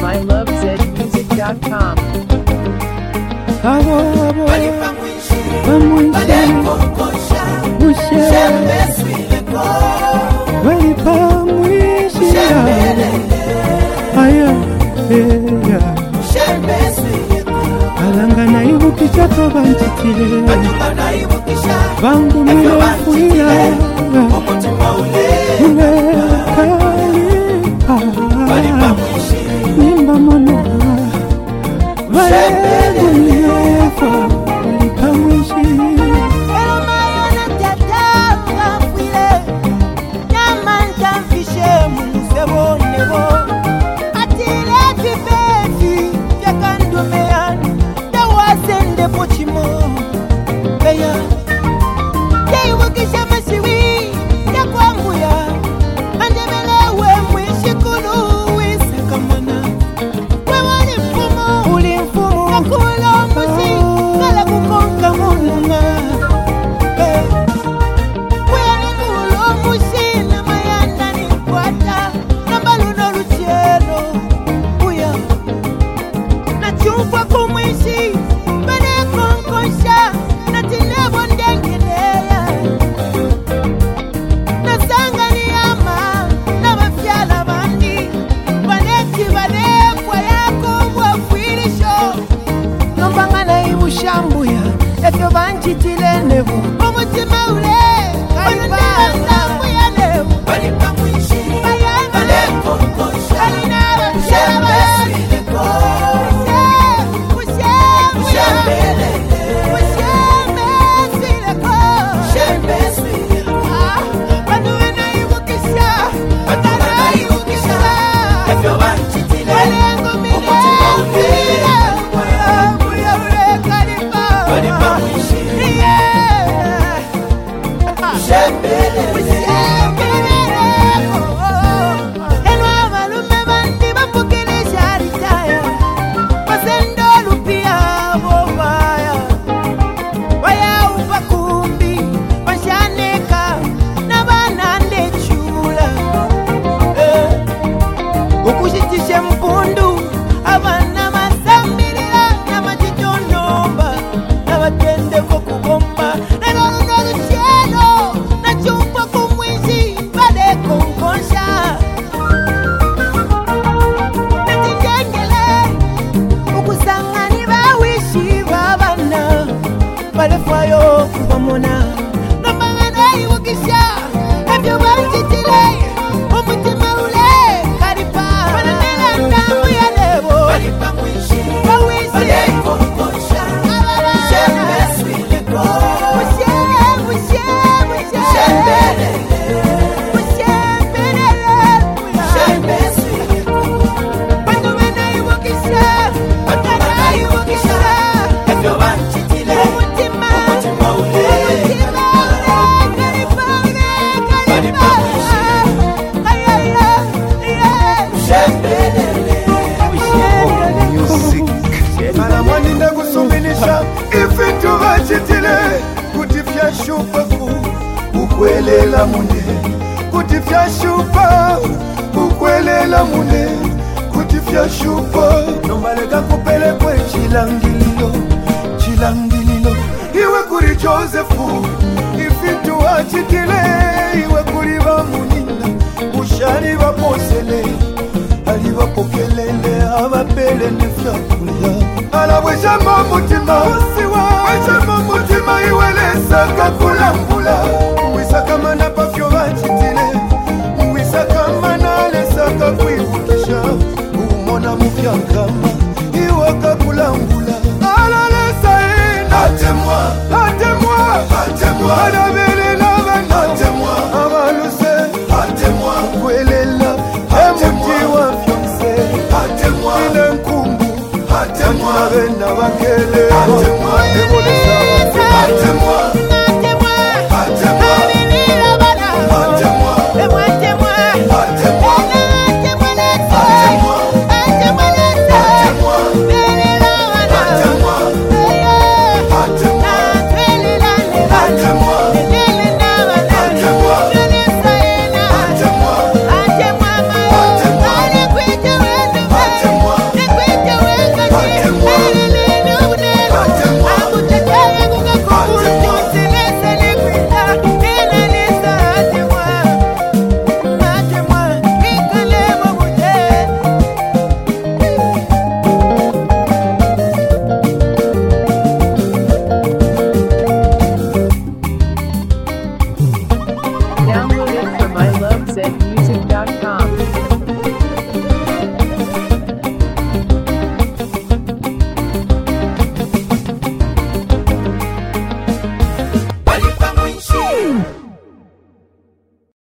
mylovezmusic.com. Alangana ibukisha toba nchitile Bangu milefuya Nimba mono Valegu milefa Walipa mwishi Elo mayona tatanga fwile Nyamanta mfishe musebo nebo Atile vipevi Vyakandumeani Dawasende pochimo Beya Deiwakisha masiwi Yakwambuya Andemelewe mwishikulu Wisakamana Wewani mfumo Uli mfumo Yakulo musi Kala kukonga mununga Wewani kulo musi Na mayanda ni kwata Nambaluno luchero Uya Na chumpa kumwishi Bane konkosha Na tinebo ndengelea Na sangani ama Na mafyala bandi Baneti banekwa yako Mwafirisho Nombangana ibushambuya Efyo banchitile nebu Omutima ule Kalibanga nebu Balipa mwishi Bane konkosha Kalinara mshaba Ukushitishe mpundu Abana masambilila Na majijonomba Na batende kukubomba Na nono lucheno Na chumpa kumwishi Bade kunkonsha Na tindengele Ukusangani bawishi babana Bale fwayo kubamona Nombangana iwukisha Ebyo banchitile Umutima ule Karipa Bananela ndamu ya lebo Balipa mwishi Bawisi Bale konkosha Shembe swileko Mushe Shembelele Mushembelele Shembe swileko Bandu bena iwukisha Banana iwukisha Ebyo banchitile Umutima ule Karipa Balipa mwishi Mana mwani nda kusumbinisha Ifitu vachitile Kutifya shupa Ukwelela mune Kutifya shupa Ukwelela mune Kutifya shupa Nombaleka kupele kwe chilangililo Iwe kuri Josefu Ifitu vachitile Iwe kuri va munina Ushari va posele Aliva pokelele Abapele nefyakulia Alawejama mutima Wejama mutima Iwelesa kakulambula Mwisa mana pafyo vachitile Mwisa mana lesa kakwibukisha Umona mufyankama Iwa kakulambula Alalesa ina Atemwa Adabele nabana Abaluse Kwelela Emuti wa fyonse Ine nkumbu Bena bakele